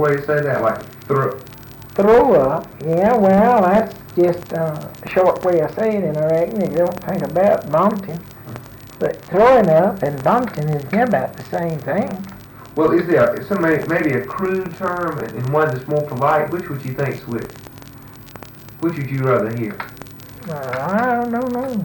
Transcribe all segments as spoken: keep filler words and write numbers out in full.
way to say that? Like throw? Throw up? Yeah, well, that's just a short way of saying it, I reckon. You don't think about vomiting. But throwing up and vomiting is about the same thing. Well, is there some maybe a crude term and one that's more polite? Which would you think's which? Which would you rather hear? Uh, I don't know. No.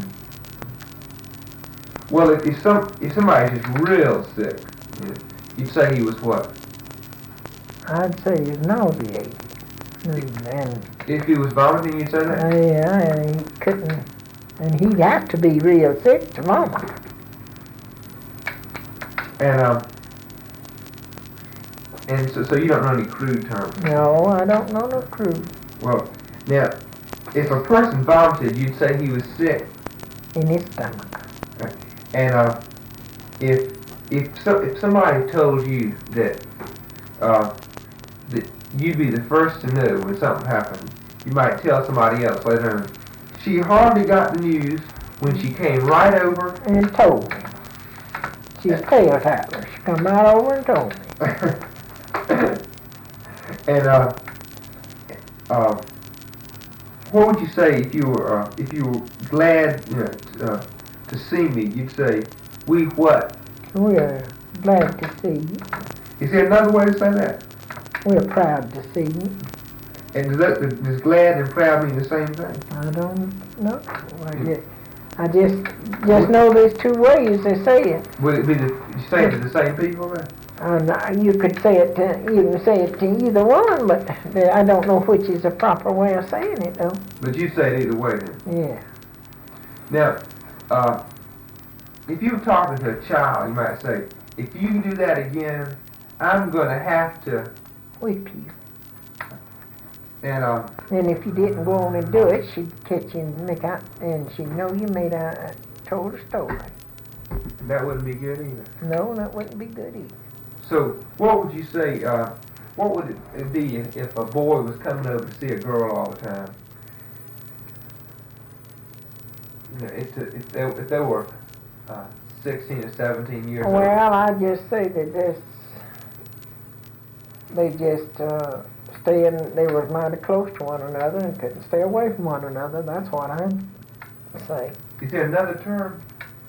Well, if, if some if somebody's just real sick, you'd say he was what? I'd say he's nauseated. And, and if he was vomiting, you'd say that? Uh, yeah, and he couldn't, and he'd have to be real sick to vomit. And um, and so so you don't know any crude terms? No, I don't know no crude. Well, now, if a person vomited, you'd say he was sick in his stomach. And uh, if if so, if somebody told you that uh, that you'd be the first to know when something happened, you might tell somebody else later on. She hardly got the news when she came right over and told me. She's tail tattler. She come right over and told me. And uh, uh, what would you say if you were uh, if you were glad, you know, uh, to see me? You'd say, "We what?" We're glad to see you. Is there another way to say that? We're proud to see you. And does, that, does glad and proud mean the same thing? I don't know. I just, I just, just know there's two ways they say it. Would it be the you say it to the same people then? Uh, you could say it to you can say it to either one, but I don't know which is the proper way of saying it though. But you say it either way then. Yeah. Now, uh, if you were talking to a child, you might say, "If you can do that again, I'm going to have to whip you." And uh, and if you didn't go on and do it, she'd catch you and make out, and she'd know you made a told a story. That wouldn't be good either. No, that wouldn't be good either. So, what would you say? Uh, what would it be if a boy was coming over to see a girl all the time? You know, if if they, if they were uh, sixteen or seventeen years old. Well, I just say that this, they just. Uh, Staying, they were mighty close to one another and couldn't stay away from one another. That's what I'd say. Is there another term?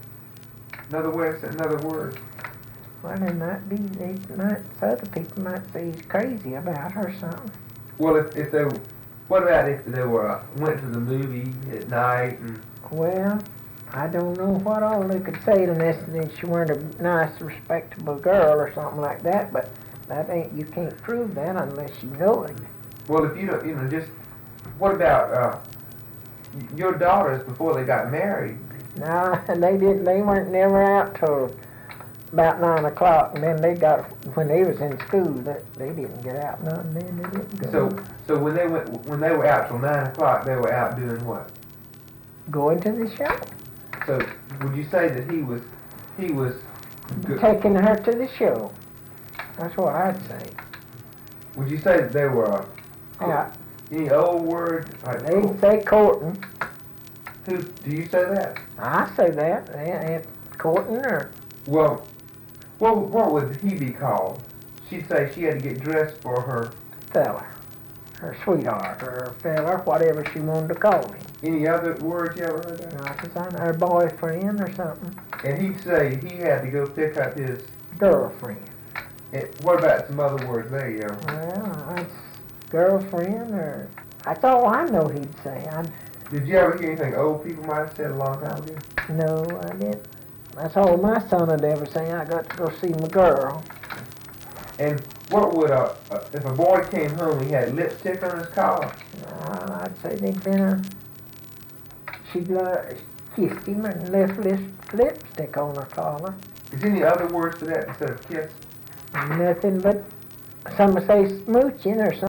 Another way, another word? Well, there might be. They might. Other people might say he's crazy about her or something. Well, if if they, what about if they were uh, went to the movie at night and? Well, I don't know what all they could say unless she weren't a nice, respectable girl or something like that, but. That ain't, you can't prove that unless you know it. Well, if you don't, you know, just, what about, uh, your daughters before they got married? No, they didn't, they weren't never out till about nine o'clock, and then they got, when they was in school, that they didn't get out none, then they didn't go. So, so when they went, when they were out till nine o'clock, they were out doing what? Going to the show. So, would you say that he was, he was... Good. Taking her to the show. That's what I'd say. Would you say that they were, uh, yeah. Any old word? Like They'd court. Say courting. Who, do you say that? I say that. They, courting or... Well, what, what would he be called? She'd say she had to get dressed for her... Fella. Her sweetheart or her fella, whatever she wanted to call him. Any other words you ever heard of? Not as I know, her boyfriend or something. And he'd say he had to go pick up his... Girlfriend. It, what about some other words there, you know? Well, that's girlfriend, or... That's all I know he'd say. I'd, Did you ever hear anything old people might have said a long time ago? No, I didn't. That's all my son would ever say. I got to go see my girl. And what would, uh, uh if a boy came home, he had lipstick on his collar? Well, I'd say they'd been a... She'd uh, kissed him and left lip, lipstick on her collar. Is there any other words for that instead of kiss? Nothing but, some say smooching or something.